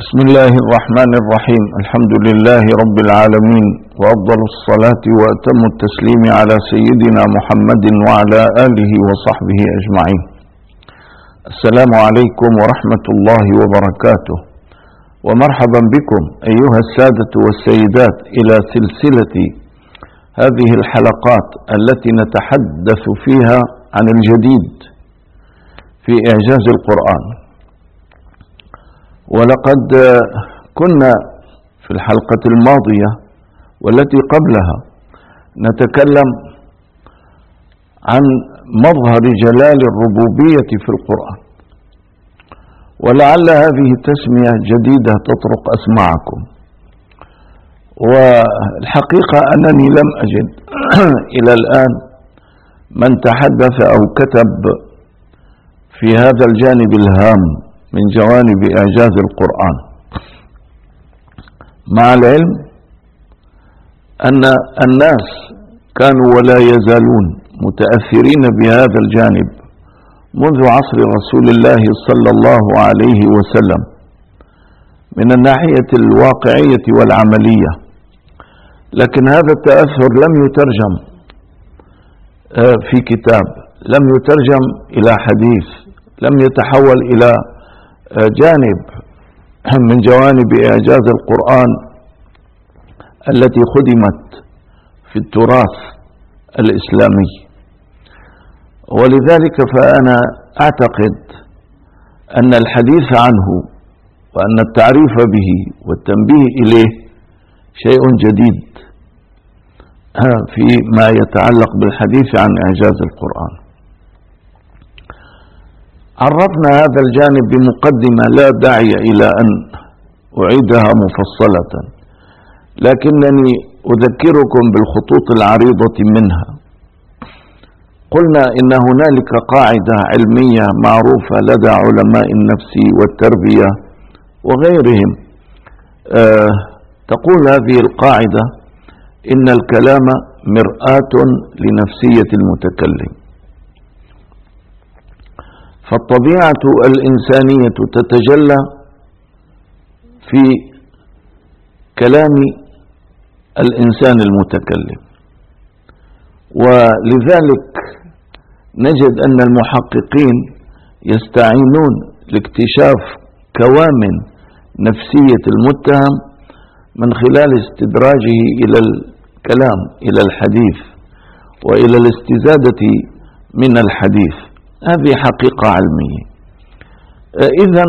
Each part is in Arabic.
بسم الله الرحمن الرحيم. الحمد لله رب العالمين، وأفضل الصلاة وأتم التسليم على سيدنا محمد وعلى آله وصحبه أجمعين. السلام عليكم ورحمة الله وبركاته، ومرحبا بكم أيها السادة والسيدات إلى سلسلة هذه الحلقات التي نتحدث فيها عن الجديد في إعجاز القرآن. ولقد كنا في الحلقة الماضية والتي قبلها نتكلم عن مظهر جلال الربوبية في القرآن، ولعل هذه التسمية جديدة تطرق أسماعكم. والحقيقة أنني لم أجد إلى الآن من تحدث أو كتب في هذا الجانب الهام من جوانب إعجاز القرآن، مع العلم أن الناس كانوا ولا يزالون متأثرين بهذا الجانب منذ عصر رسول الله صلى الله عليه وسلم من الناحية الواقعية والعملية، لكن هذا التأثر لم يترجم في كتاب، لم يترجم إلى حديث، لم يتحول إلى جانب من جوانب إعجاز القرآن التي خدمت في التراث الإسلامي. ولذلك فأنا أعتقد أن الحديث عنه وأن التعريف به والتنبيه إليه شيء جديد فيما يتعلق بالحديث عن إعجاز القرآن. عرفنا هذا الجانب بمقدمة لا داعي إلى أن أعيدها مفصلة، لكنني أذكركم بالخطوط العريضة منها. قلنا إن هنالك قاعدة علمية معروفة لدى علماء النفس والتربية وغيرهم، تقول هذه القاعدة: إن الكلام مرآة لنفسية المتكلم. فالطبيعة الإنسانية تتجلى في كلام الإنسان المتكلم، ولذلك نجد أن المحققين يستعينون لاكتشاف كوامن نفسية المتهم من خلال استدراجه إلى الكلام، إلى الحديث، وإلى الاستزادة من الحديث. هذه حقيقة علمية. إذن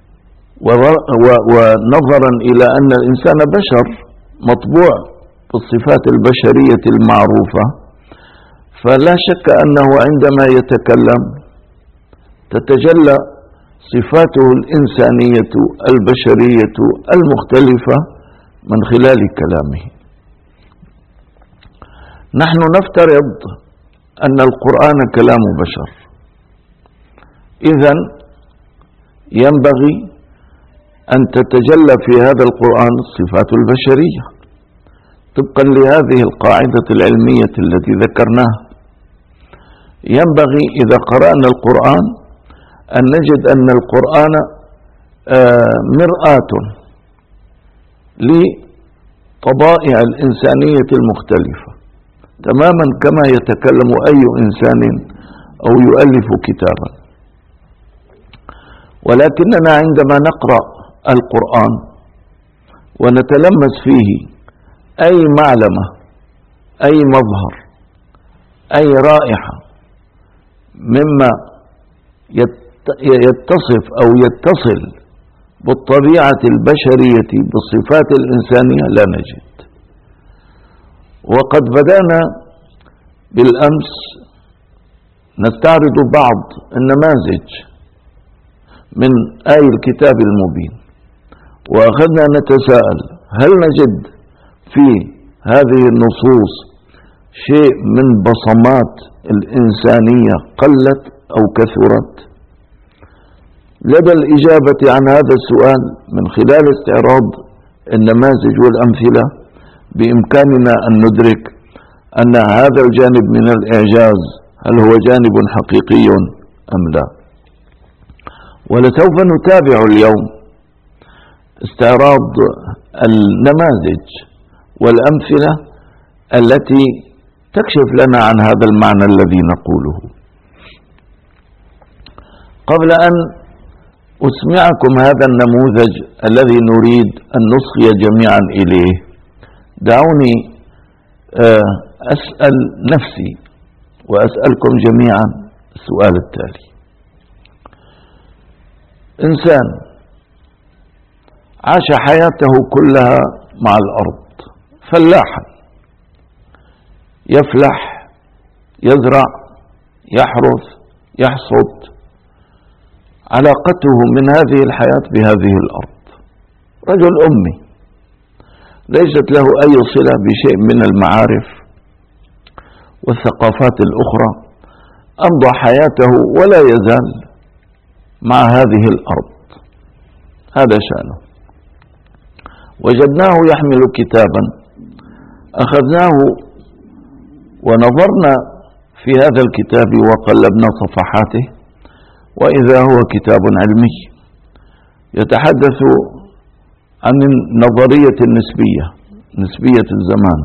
ونظرا إلى أن الإنسان بشر مطبوع بالصفات البشرية المعروفة، فلا شك أنه عندما يتكلم تتجلى صفاته الإنسانية البشرية المختلفة من خلال كلامه. نحن نفترض أن القرآن كلام بشر، إذن ينبغي أن تتجلى في هذا القرآن الصفات البشرية طبقا لهذه القاعدة العلمية التي ذكرناها. ينبغي إذا قرأنا القرآن أن نجد أن القرآن مرآة لطبائع الإنسانية المختلفة تماما كما يتكلم أي إنسان أو يؤلف كتابا. ولكننا عندما نقرأ القرآن ونتلمس فيه أي معلمة، أي مظهر، أي رائحة مما يتصف أو يتصل بالطبيعة البشرية بالصفات الإنسانية لا نجد. وقد بدأنا بالأمس نستعرض بعض النماذج من آي الكتاب المبين، وأخذنا نتساءل: هل نجد في هذه النصوص شيء من بصمات الإنسانية قلت أو كثرت؟ لدى الإجابة عن هذا السؤال من خلال استعراض النماذج والأمثلة بإمكاننا أن ندرك أن هذا الجانب من الإعجاز هل هو جانب حقيقي أم لا. ولسوف نتابع اليوم استعراض النماذج والأمثلة التي تكشف لنا عن هذا المعنى الذي نقوله. قبل أن أسمعكم هذا النموذج الذي نريد أن نصغي جميعا إليه، دعوني أسأل نفسي وأسألكم جميعا السؤال التالي: إنسان عاش حياته كلها مع الأرض، فلاحا، يفلح، يزرع، يحرث، يحصد، علاقته من هذه الحياة بهذه الأرض، رجل أمي ليست له أي صلة بشيء من المعارف والثقافات الأخرى، أمضى حياته ولا يزال مع هذه الأرض، هذا شأنه. وجدناه يحمل كتابا، أخذناه ونظرنا في هذا الكتاب وقلبنا صفحاته، وإذا هو كتاب علمي يتحدث عن النظرية النسبية، نسبية الزمان،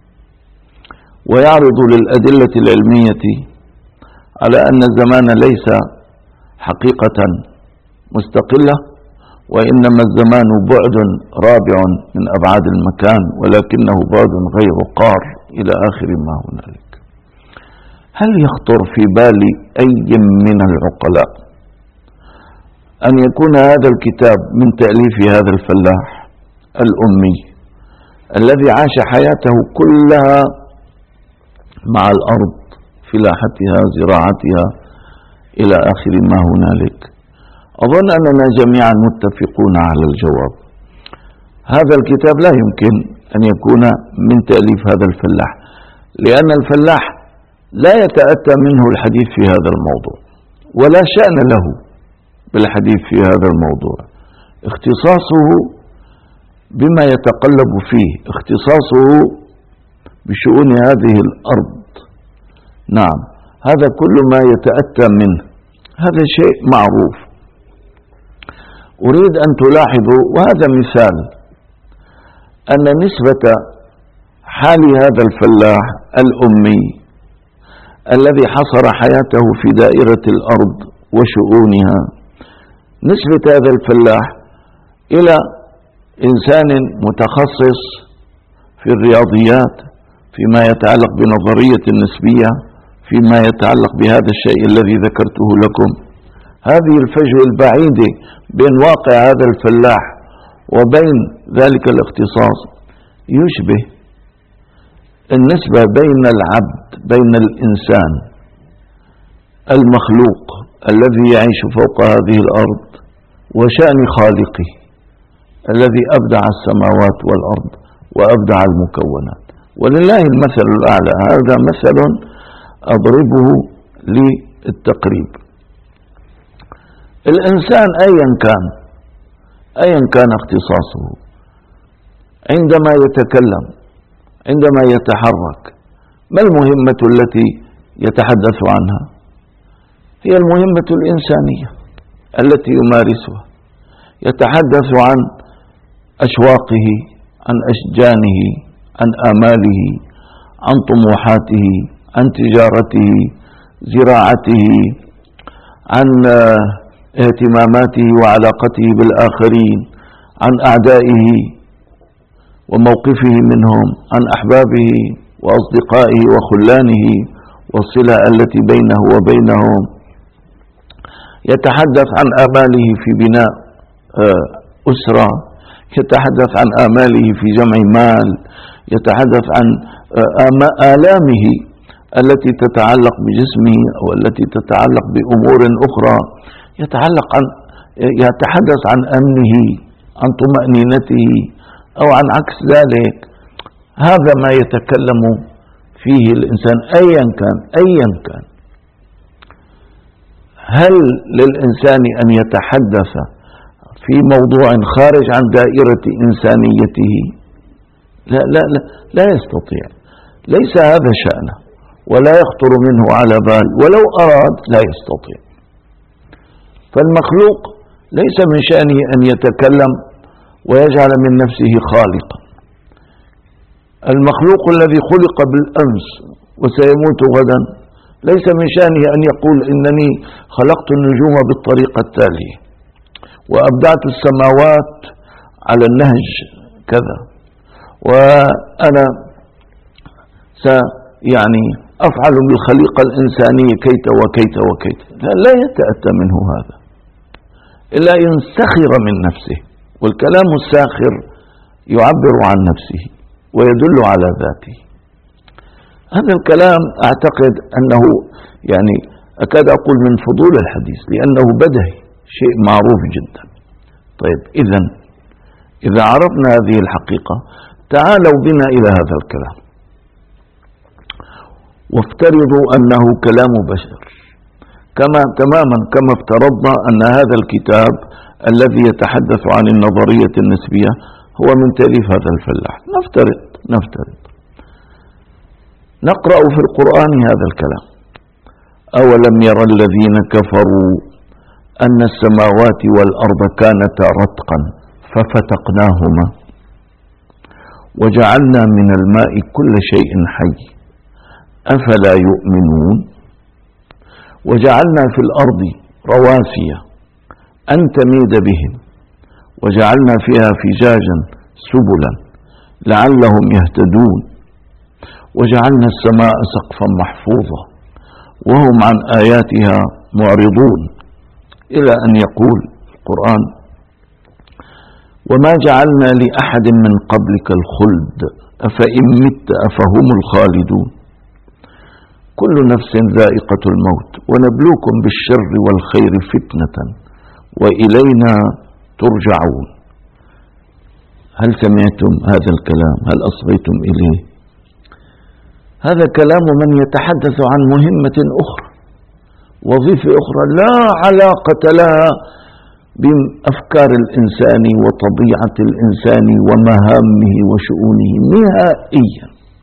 ويعرض للأدلة العلمية على أن الزمان ليس حقيقة مستقلة، وإنما الزمان بعد رابع من أبعاد المكان، ولكنه بعد غير قار، إلى آخر ما هنالك. هل يخطر في بال أي من العقلاء أن يكون هذا الكتاب من تأليف هذا الفلاح الأمي الذي عاش حياته كلها مع الأرض، فلاحتها، زراعتها، إلى آخر ما هنالك؟ أظن أننا جميعا متفقون على الجواب. هذا الكتاب لا يمكن أن يكون من تأليف هذا الفلاح، لأن الفلاح لا يتأتى منه الحديث في هذا الموضوع، ولا شأن له بالحديث في هذا الموضوع. اختصاصه بما يتقلب فيه، اختصاصه بشؤون هذه الأرض، نعم، هذا كل ما يتأتى منه، هذا شيء معروف. أريد أن تلاحظوا، وهذا مثال، أن نسبة حال هذا الفلاح الأمي الذي حصر حياته في دائرة الأرض وشؤونها، نسبة هذا الفلاح إلى إنسان متخصص في الرياضيات، فيما يتعلق بنظرية النسبية، فيما يتعلق بهذا الشيء الذي ذكرته لكم، هذه الفجوة البعيدة بين واقع هذا الفلاح وبين ذلك الاختصاص يشبه النسبة بين العبد، بين الإنسان المخلوق الذي يعيش فوق هذه الأرض وشأن خالقه الذي أبدع السماوات والأرض وأبدع المكونات، ولله المثل الأعلى. هذا مثل أضربه للتقريب. الإنسان أيا كان اختصاصه، عندما يتكلم، عندما يتحرك، ما المهمة التي يتحدث عنها؟ هي المهمة الإنسانية التي يمارسها. يتحدث عن أشواقه، عن أشجانه، عن آماله، عن طموحاته، عن تجارته، زراعته، عن اهتماماته وعلاقته بالآخرين، عن أعدائه وموقفه منهم، عن أحبابه وأصدقائه وخلانه والصلة التي بينه وبينهم. يتحدث عن آماله في بناء أسرة، يتحدث عن آماله في جمع مال، يتحدث عن آلامه التي تتعلق بجسمه أو التي تتعلق بأمور أخرى، يتحدث عن أمنه، عن طمأنينته، أو عن عكس ذلك. هذا ما يتكلم فيه الإنسان أيا كان. هل للإنسان أن يتحدث في موضوع خارج عن دائرة إنسانيته؟ لا يستطيع، ليس هذا شأنه، ولا يخطر منه على بال، ولو أراد لا يستطيع. فالمخلوق ليس من شأنه أن يتكلم ويجعل من نفسه خالقا. المخلوق الذي خلق بالأمس وسيموت غدا ليس من شأنه أن يقول إنني خلقت النجوم بالطريقة التالية وأبدعت السماوات على النهج كذا وأنا يعني أفعل بالخليقة الإنسانية كيت وكيت وكيت. لا يتأتى منه هذا إلا ينسخر من نفسه، والكلام الساخر يعبر عن نفسه ويدل على ذاته. هذا الكلام أعتقد أنه يعني أكاد أقول من فضول الحديث لأنه بدهي، شيء معروف جدا. طيب إذا عرفنا هذه الحقيقة تعالوا بنا إلى هذا الكلام وافترضوا أنه كلام بشر تماما كما افترضنا أن هذا الكتاب الذي يتحدث عن النظرية النسبية هو من تأليف هذا الفلاح. نفترض نقرأ في القرآن هذا الكلام: أولم يرى الذين كفروا أن السماوات والأرض كانتا رتقا ففتقناهما وجعلنا من الماء كل شيء حي أفلا يؤمنون وجعلنا في الأرض رواسي أن تميد بهم وجعلنا فيها فجاجا سبلا لعلهم يهتدون وجعلنا السماء سقفا محفوظا وهم عن آياتها معرضون، إلى أن يقول القرآن: وما جعلنا لأحد من قبلك الخلد أفإن مت أفهم الخالدون كل نفس ذائقة الموت ونبلوكم بالشر والخير فتنة وإلينا ترجعون. هل سمعتم هذا الكلام؟ هل أصغيتم إليه؟ هذا كلام من يتحدث عن مهمة أخرى، وظيفة أخرى لا علاقة لها بأفكار الإنسان وطبيعة الإنسان ومهامه وشؤونه نهائيا.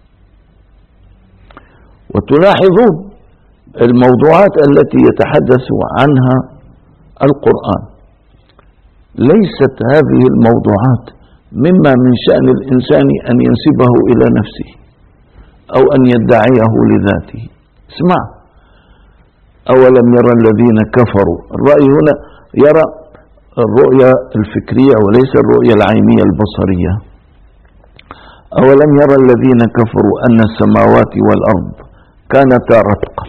وتلاحظون الموضوعات التي يتحدث عنها القرآن ليست هذه الموضوعات مما من شأن الإنسان أن ينسبه إلى نفسه أو أن يدعيه لذاته. اسمع: أولم يرى الذين كفروا. الرأي هنا يرى الرؤية الفكرية وليس الرؤية العينية البصرية. أولم يرى الذين كفروا أن السماوات والأرض كانتا رتقا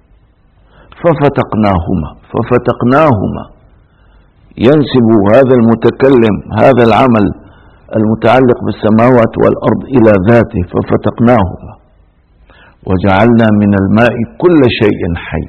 ففتقناهما ينسب هذا المتكلم هذا العمل المتعلق بالسماوات والأرض إلى ذاته، ففتقناهما وجعلنا من الماء كل شيء حي.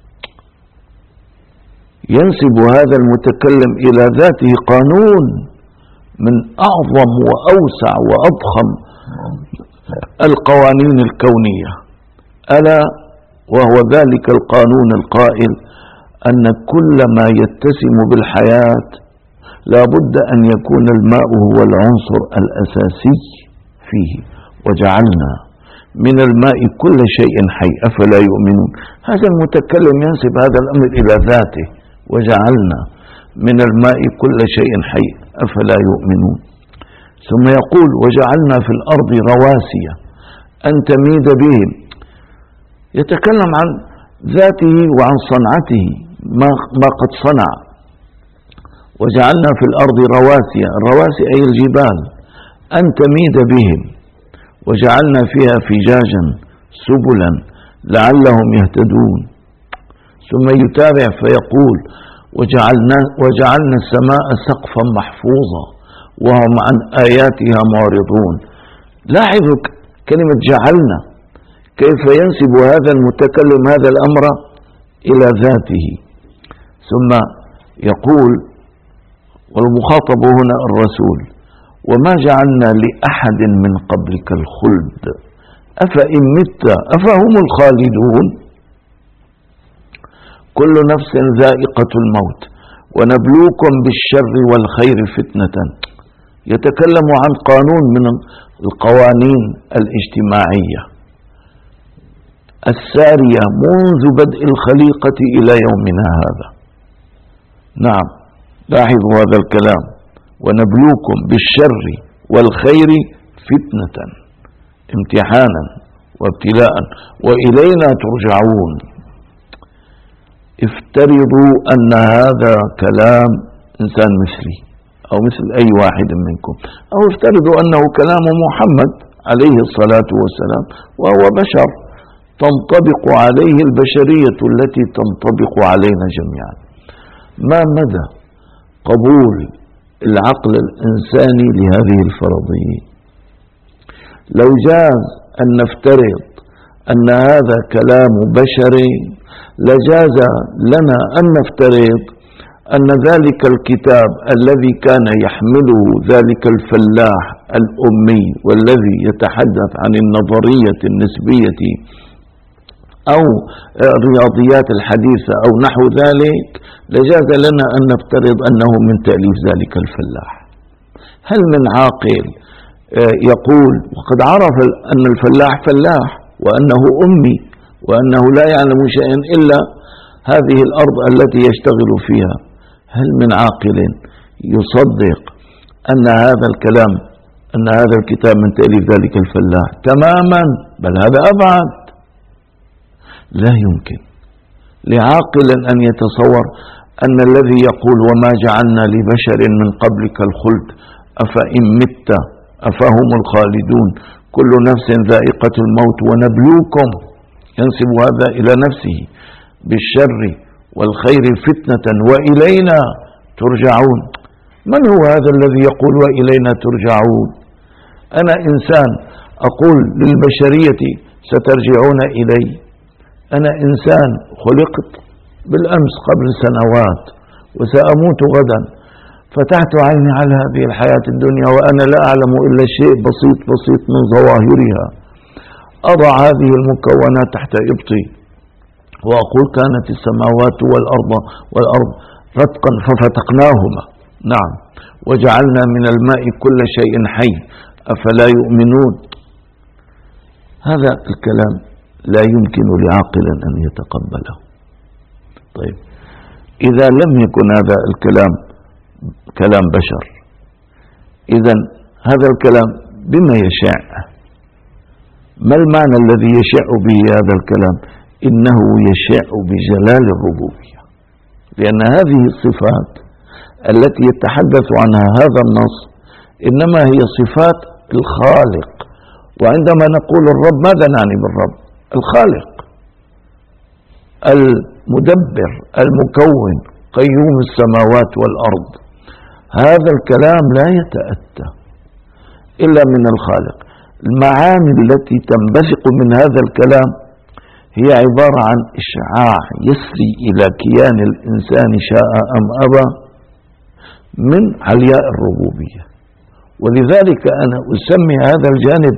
ينسب هذا المتكلم إلى ذاته قانون من أعظم وأوسع وأضخم القوانين الكونية، ألا وهو ذلك القانون القائل أن كل ما يتسم بالحياة لا بد أن يكون الماء هو العنصر الأساسي فيه. وجعلنا من الماء كل شيء حي أفلا يؤمنون. هذا المتكلم ينسب هذا الأمر إلى ذاته: وجعلنا من الماء كل شيء حي أفلا يؤمنون. ثم يقول: وجعلنا في الأرض رواسي أن تميد بهم. يتكلم عن ذاته وعن صنعته ما قد صنع. وجعلنا في الأرض رواسي، الرواسي أي الجبال، أن تميد بهم وجعلنا فيها فجاجا سبلا لعلهم يهتدون. ثم يتابع فيقول: وجعلنا السماء سقفا محفوظا وهم عن آياتها معرضون. لاحظوا كلمة جعلنا كيف ينسب هذا المتكلم هذا الأمر إلى ذاته. ثم يقول، والمخاطب هنا الرسول: وما جعلنا لأحد من قبلك الخلد أفإن مت أفهم الخالدون كل نفس ذائقة الموت ونبلوكم بالشر والخير فتنة. يتكلم عن قانون من القوانين الاجتماعية السارية منذ بدء الخليقة إلى يومنا هذا. نعم، لاحظوا هذا الكلام: ونبلوكم بالشر والخير فتنة امتحانا وابتلاء وإلينا ترجعون. افترضوا أن هذا كلام إنسان مثلي أو مثل أي واحد منكم، أو افترضوا أنه كلام محمد عليه الصلاة والسلام وهو بشر تنطبق عليه البشرية التي تنطبق علينا جميعا. ما مدى قبول العقل الإنساني لهذه الفرضية؟ لو جاز أن نفترض أن هذا كلام بشري لجاز لنا أن نفترض أن ذلك الكتاب الذي كان يحمله ذلك الفلاح الأمي والذي يتحدث عن النظرية النسبية أو الرياضيات الحديثة أو نحو ذلك، لجاز لنا أن نفترض أنه من تأليف ذلك الفلاح. هل من عاقل يقول وقد عرف أن الفلاح فلاح وأنه أمي وأنه لا يعلم شيئا إلا هذه الأرض التي يشتغل فيها، هل من عاقل يصدق أن هذا الكلام أن هذا الكتاب من تأليف ذلك الفلاح تماما؟ بل هذا أبعد. لا يمكن لعاقل أن يتصور أن الذي يقول وما جعلنا لبشر من قبلك الخلد أفإن مت أفهم الخالدون كل نفس ذائقة الموت ونبلوكم، ينسب هذا إلى نفسه، بالشر والخير فتنة وإلينا ترجعون. من هو هذا الذي يقول وإلينا ترجعون؟ أنا إنسان أقول للبشرية سترجعون إلي. أنا إنسان خلقت بالأمس قبل سنوات وسأموت غدا، فتحت عيني على هذه الحياة الدنيا وأنا لا أعلم إلا شيء بسيط بسيط من ظواهرها. أضع هذه المكونات تحت إبطي وأقول كانت السماوات والأرض رتقا ففتقناهما، نعم، وجعلنا من الماء كل شيء حي أفلا يؤمنون. هذا الكلام لا يمكن لعاقل أن يتقبله. طيب، إذا لم يكن هذا الكلام كلام بشر، إذن هذا الكلام بما يشاء؟ ما المعنى الذي يشاء به هذا الكلام؟ إنه يشاء بجلال الربوبية، لأن هذه الصفات التي يتحدث عنها هذا النص إنما هي صفات الخالق. وعندما نقول الرب ماذا نعني بالرب؟ الخالق المدبر المكون قيوم السماوات والأرض. هذا الكلام لا يتأتى إلا من الخالق. المعاني التي تنبثق من هذا الكلام هي عبارة عن إشعاع يسري إلى كيان الإنسان شاء أم أبى من علياء الربوبية. ولذلك أنا أسمي هذا الجانب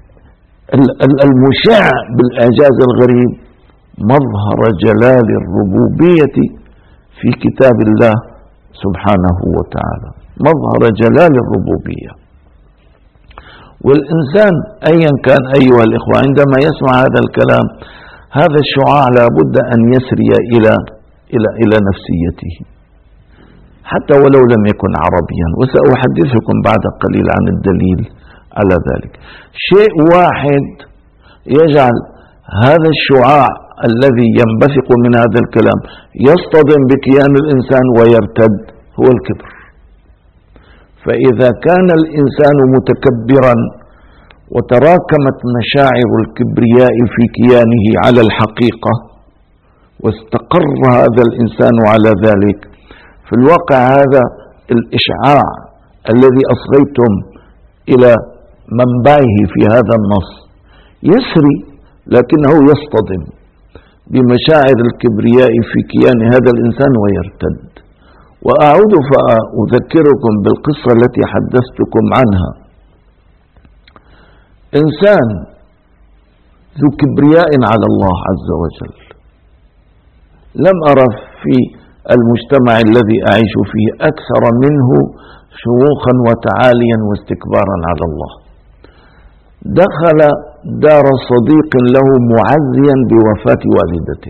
المشع بالإعجاز الغريب مظهر جلال الربوبية في كتاب الله سبحانه وتعالى، مظهر جلال الربوبية. والإنسان أيا كان أيها الإخوة عندما يسمع هذا الكلام، هذا الشعاع لابد أن يسري إلى نفسيته حتى ولو لم يكن عربيا، وسأحدثكم بعد قليل عن الدليل على ذلك. شيء واحد يجعل هذا الشعاع الذي ينبثق من هذا الكلام يصطدم بكيان الإنسان ويرتد، هو الكبر. فإذا كان الإنسان متكبرا وتراكمت مشاعر الكبرياء في كيانه على الحقيقة واستقر هذا الإنسان على ذلك، في الواقع هذا الإشعاع الذي أصغيتم إلى منبعه في هذا النص يسري، لكنه يصطدم بمشاعر الكبرياء في كيان هذا الإنسان ويرتد. وأعود فأذكركم بالقصة التي حدثتكم عنها. إنسان ذو كبرياء على الله عز وجل، لم أرى في المجتمع الذي أعيش فيه أكثر منه شموخا وتعاليا واستكبارا على الله. دخل دار صديق له معزيا بوفاة والدته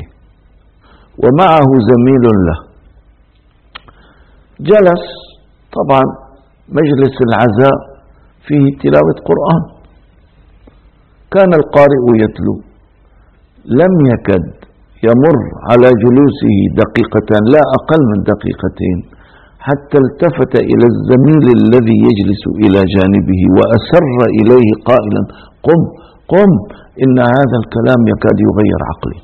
ومعه زميل له. جلس، طبعا مجلس العزاء فيه تلاوة قرآن، كان القارئ يتلو، لم يكد يمر على جلوسه دقيقتان لا أقل من دقيقتين حتى التفت إلى الزميل الذي يجلس إلى جانبه وأسر إليه قائلا: قم قم، إن هذا الكلام يكاد يغير عقلي.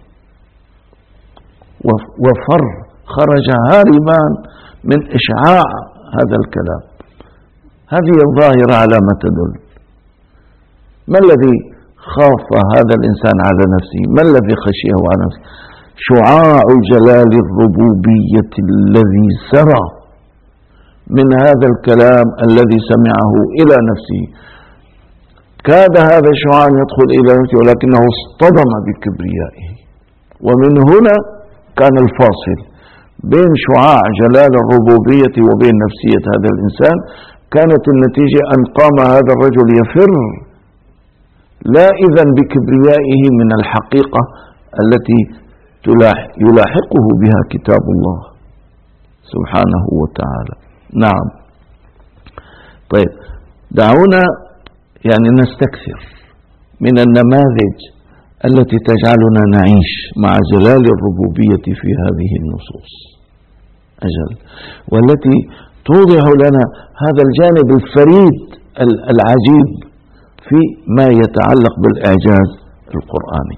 وفر، خرج هاربا من إشعاع هذا الكلام. هذه الظاهرة على ما تدل. ما الذي خاف هذا الإنسان على نفسه؟ ما الذي خشيه على نفسه؟ شعاع جلال الربوبية الذي سرى من هذا الكلام الذي سمعه إلى نفسه. كاد هذا الشعاع يدخل إلى نفسه ولكنه اصطدم بكبريائه، ومن هنا كان الفاصل بين شعاع جلال الربوبية وبين نفسية هذا الإنسان. كانت النتيجة أن قام هذا الرجل يفر لا إذن بكبريائه من الحقيقة التي يلاحقه بها كتاب الله سبحانه وتعالى. نعم. طيب، دعونا نستكثر من النماذج التي تجعلنا نعيش مع جلال الربوبية في هذه النصوص أجل، والتي توضح لنا هذا الجانب الفريد العجيب في ما يتعلق بالإعجاز القرآني.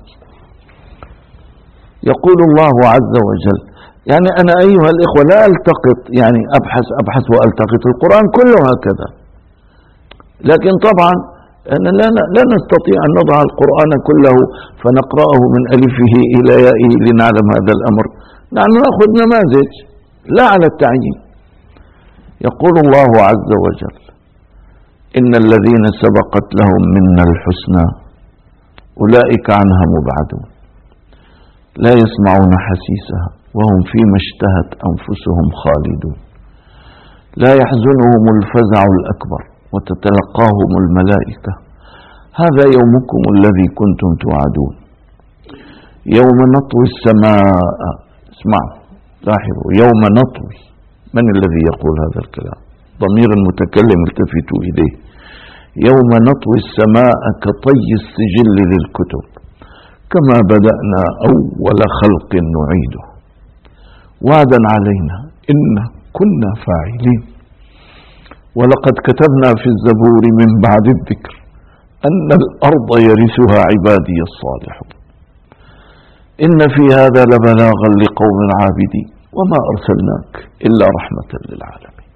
يقول الله عز وجل، أنا أيها الإخوة لا ألتقط، أبحث وألتقط، القرآن كله هكذا، لكن طبعا لا نستطيع أن نضع القرآن كله فنقرأه من ألفه إلى يائه لنعلم هذا الأمر. نحن نأخذ نماذج لا على التعيين. يقول الله عز وجل: إن الذين سبقت لهم منا الحسنى أولئك عنها مبعدون لا يسمعون حسيسها وهم فيما اشتهت أنفسهم خالدون لا يحزنهم الفزع الأكبر وتتلقاهم الملائكة هذا يومكم الذي كنتم توعدون يوم نطوي السماء. اسمعوا، لاحظوا، يوم نطوي. من الذي يقول هذا الكلام؟ ضمير المتكلم التفتوا إليه. يوم نطوي السماء كطي السجل للكتب كما بدأنا أول خلق نعيده وعدا علينا إن كنا فاعلين ولقد كتبنا في الزبور من بعد الذكر أن الأرض يرثها عبادي الصالحون إن في هذا لبلاغا لقوم عابدين وما أرسلناك إلا رحمة للعالمين.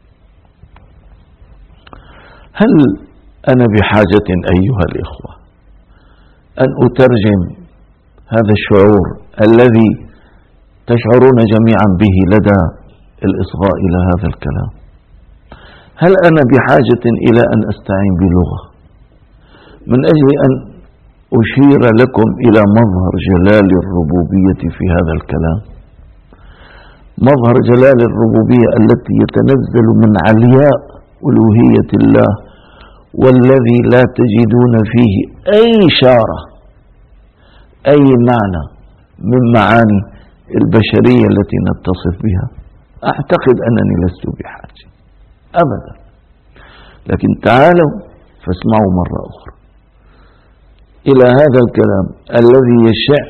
هل أنا بحاجة أيها الإخوة أن أترجم هذا الشعور الذي تشعرون جميعا به لدى الإصغاء إلى هذا الكلام؟ هل أنا بحاجة إلى أن أستعين بلغة من أجل أن أشير لكم إلى مظهر جلال الربوبية في هذا الكلام؟ مظهر جلال الربوبية التي يتنزل من علياء ألوهية الله والذي لا تجدون فيه أي إشارة أي معنى من معاني البشرية التي نتصف بها. أعتقد أنني لست بحاجة أبدا، لكن تعالوا فاسمعوا مرة أخرى إلى هذا الكلام الذي يشع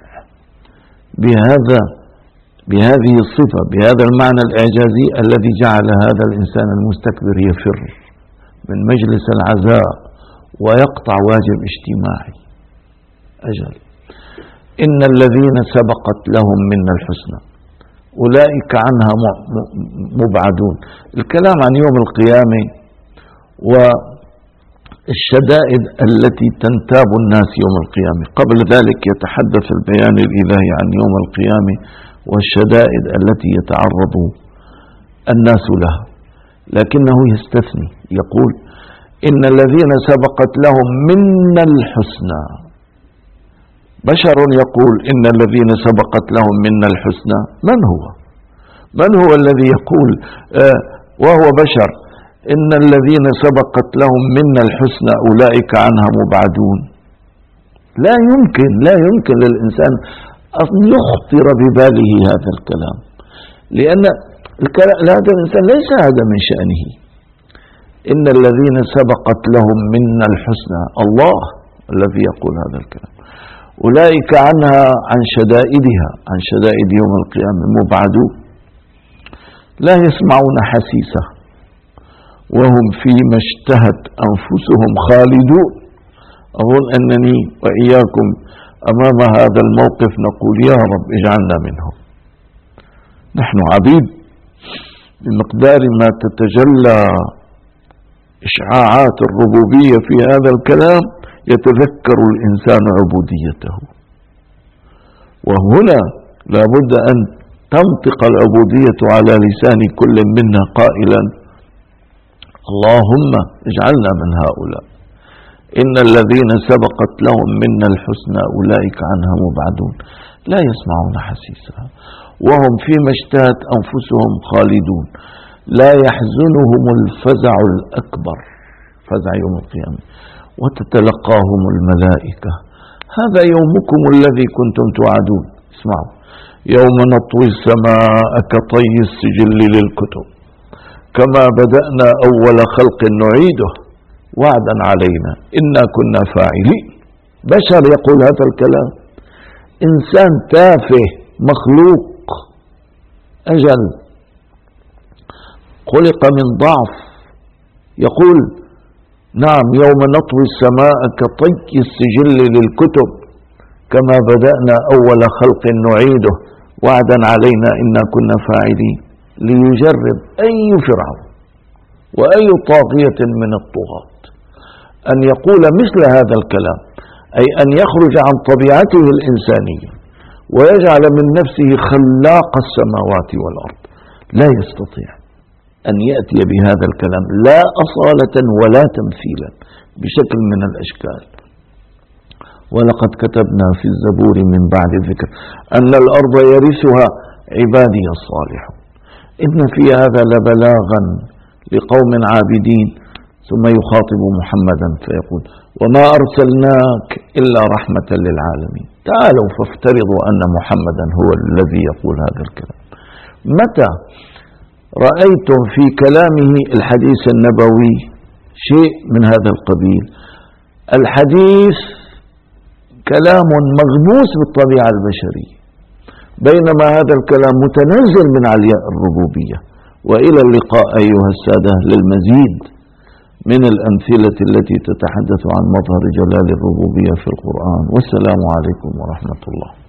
بهذه الصفة، بهذا المعنى الإعجازي الذي جعل هذا الإنسان المستكبر يفر من مجلس العزاء ويقطع واجب اجتماعي. أجل، إن الذين سبقت لهم منا الحسنى أولئك عنها مبعدون. الكلام عن يوم القيامة والشدائد التي تنتاب الناس يوم القيامة. قبل ذلك يتحدث البيان الإلهي عن يوم القيامة والشدائد التي يتعرض الناس لها، لكنه يستثني يقول إن الذين سبقت لهم منا الحسنى. بشر يقول إن الذين سبقت لهم منا الحسنى. من هو الذي يقول وهو بشر إن الذين سبقت لهم منا الحسنى أولئك عنها مبعدون؟ لا يمكن للإنسان أن يخطر بباله هذا الكلام، لأن هذا الإنسان ليس هذا من شأنه. إن الذين سبقت لهم منا الحسنى، الله الذي يقول هذا الكلام، أولئك عنها عن شدائدها، عن شدائد يوم القيامة مبعدون، لا يسمعون حسيسه وهم فيما اشتهت أنفسهم خالدون. أظن أنني وإياكم أمام هذا الموقف نقول يا رب اجعلنا منهم. نحن عبيد بمقدار ما تتجلى إشعاعات الربوبية في هذا الكلام يتذكر الإنسان عبوديته، وهنا لا بد أن تنطق العبودية على لسان كل منا قائلا اللهم اجعلنا من هؤلاء، إن الذين سبقت لهم منا الحسنى أولئك عنها مبعدون، لا يسمعون حسيسها وهم فيما اشتهت أنفسهم خالدون، لا يحزنهم الفزع الأكبر، فزع يوم القيامة، وتتلقاهم الملائكة هذا يومكم الذي كنتم توعدون. اسمعوا، يوم نطوي السماء كطي السجل للكتب كما بدأنا أول خلق نعيده وعدا علينا إنا كنا فاعلين. بشر يقول هذا الكلام، إنسان تافه مخلوق أجل خلق من ضعف يقول نعم يوم نطوي السماء كطي السجل للكتب كما بدأنا أول خلق نعيده وعدا علينا إنا كنا فاعلين، ليجرب أي فرعون وأي طاغية من الطغاة أن يقول مثل هذا الكلام، أي أن يخرج عن طبيعته الإنسانية ويجعل من نفسه خلاق السماوات والأرض. لا يستطيع أن يأتي بهذا الكلام لا أصالة ولا تمثيلا بشكل من الأشكال. ولقد كتبنا في الزبور من بعد الذكر أن الأرض يرثها عبادي الصالحون. إن في هذا لبلاغا لقوم عابدين. ثم يخاطب محمدا فيقول وما أرسلناك إلا رحمة للعالمين. تعالوا فافترضوا أن محمدا هو الذي يقول هذا الكلام. متى رأيتم في كلامه الحديث النبوي شيء من هذا القبيل؟ الحديث كلام مغموس بالطبيعة البشرية، بينما هذا الكلام متنزل من علياء الربوبية. وإلى اللقاء أيها السادة للمزيد من الأمثلة التي تتحدث عن مظهر جلال الربوبية في القرآن، والسلام عليكم ورحمة الله.